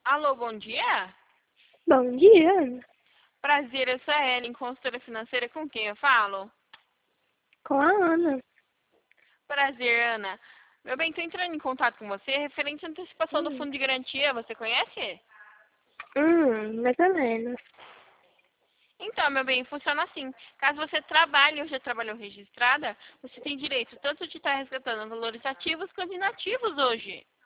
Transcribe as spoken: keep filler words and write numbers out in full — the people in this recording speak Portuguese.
Alô, bom dia? Bom dia, Ana. Prazer, eu sou a Ellen, consultora financeira, com quem eu falo? Com a Ana. Prazer, Ana. Meu bem, estou entrando em contato com você referente à antecipação do Hum, fundo de garantia, você conhece? hum, mais ou menos. Então, meu bem, funciona assim. Caso você trabalhe ou já trabalhou registrada, você tem direito tanto de estar resgatando valores ativos quanto inativos hoje.